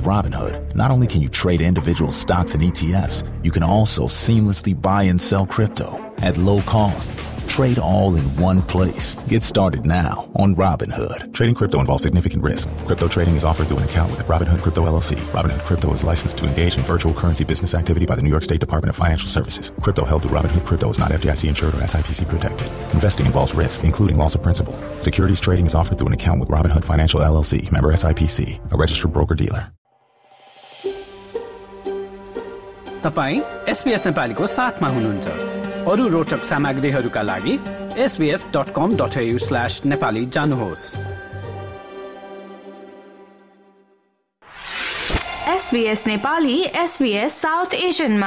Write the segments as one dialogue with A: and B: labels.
A: With Robinhood, not only can you trade individual stocks and ETFs, you can also seamlessly buy and sell crypto at low costs. Trade all in one place. Get started now on Robinhood. Trading crypto involves significant risk. Crypto trading is offered through an account with Robinhood Crypto LLC. Robinhood Crypto is licensed to engage in virtual currency business activity by the New York State Department of Financial Services. Crypto held through Robinhood Crypto is not FDIC insured or SIPC protected. Investing involves risk, including loss of principal. Securities trading is offered through an account with Robinhood Financial LLC, member SIPC, a registered broker-dealer.
B: तपाईं SBS नेपालीको साथमा हुनुहुन्छ। अरु रोचक सामग्रीहरूका लागि sbs.com.au/nepali जानुहोस्।
C: SBS Nepali SBS south एशियनमा।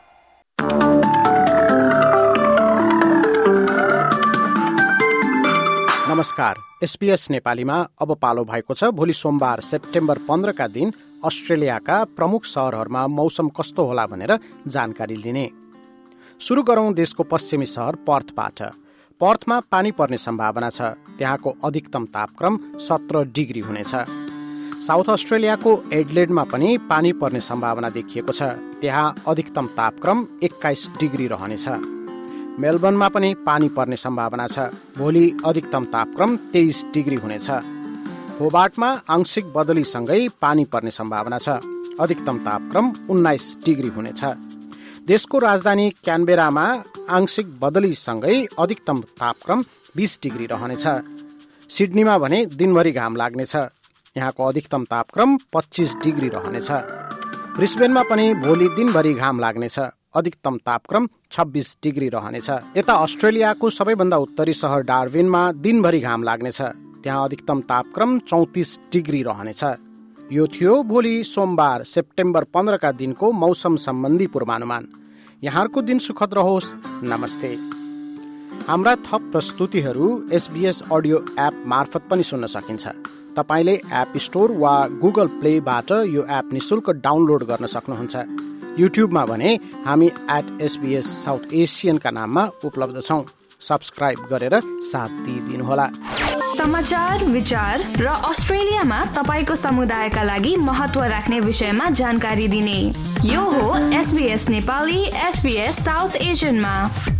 D: नमस्कार, SBS नेपालीमा अब पालो भएको छ भोलि सोमबार सेप्टेम्बर 15 का दिन अस्ट्रेलियाका प्रमुख शहरहरूमा मौसम कस्तो होला भनेर जानकारी लिने। सुरु गरौं देशको पश्चिमी शहर पर्थबाट। पर्थमा पानी पर्ने सम्भावना छ। त्यहाँको अधिकतम तापक्रम 17 डिग्री हुनेछ। साउथ अस्ट्रेलियाको एडलेडमा पनि पानी पर्ने सम्भावना देखिएको छ। त्यहाँ अधिकतम तापक्रम 21 डिग्री रहनेछ। मेलबर्नमा पनि पानी पर्ने सम्भावना छ। भोलि अधिकतम तापक्रम 23 डिग्री हुनेछ। होबार्टमा आंशिक बदलीसँगै पानी पर्ने सम्भावना छ। अधिकतम तापक्रम 19 डिग्री हुनेछ। देशको राजधानी क्यानबेरामा आंशिक बदलीसँगै अधिकतम तापक्रम 20 डिग्री रहनेछ। सिडनीमा भने दिनभरि घाम लाग्नेछ। यहाँको अधिकतम तापक्रम 25 डिग्री रहनेछ। ब्रिस्बेनमा पनि भोलि दिनभरि घाम लाग्नेछ। अधिकतम तापक्रम 26 डिग्री रहनेछ। यता अस्ट्रेलियाको सबैभन्दा उत्तरी शहर डार्विनमा दिनभरि घाम लाग्नेछ। त्यहाँ अधिकतम तापक्रम 34 डिग्री रहनेछ। यो थियो भोलि सोमबार सेप्टेम्बर 15 का दिनको मौसम सम्बन्धी पूर्वानुमान। यहाँको दिन सुखद रहोस्। नमस्ते। हाम्रा थप प्रस्तुतिहरू SBS अडियो एप मार्फत पनि सुन्न सकिन्छ। तपाईले एप स्टोर वा गुगल प्लेबाट यो एप निशुल्क डाउनलोड गर्न सक्नुहुन्छ। युट्युबमा भने हामी @SBS साउथ एशियन का नाममा उपलब्ध छौं। सब्स्क्राइब गरेर साथ दिनुहोला।
C: समाचार, विचार र अस्ट्रेलियामा तपाईको समुदायका लागि महत्त्व राख्ने विषयमा जानकारी दिने। यो हो SBS नेपाली SBS साउथ एशियनमा।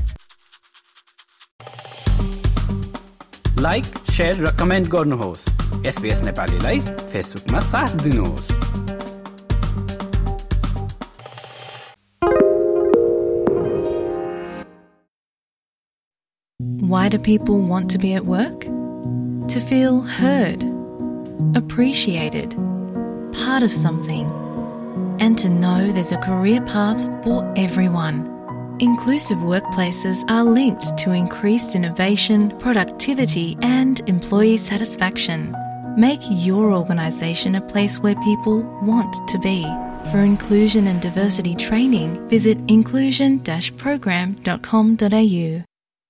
B: लाइक, शेयर र कमेन्ट गर्नुहोस्। SBS नेपालीलाई फेसबुकमा साथ दिनुहोस्।
E: Why do people want to be at work? To feel heard, appreciated, part of something, and to know there's a career path for everyone. Inclusive workplaces are linked to increased innovation, productivity, and employee satisfaction. Make your organisation a place where people want to be. For inclusion and diversity training, visit inclusion-program.com.au.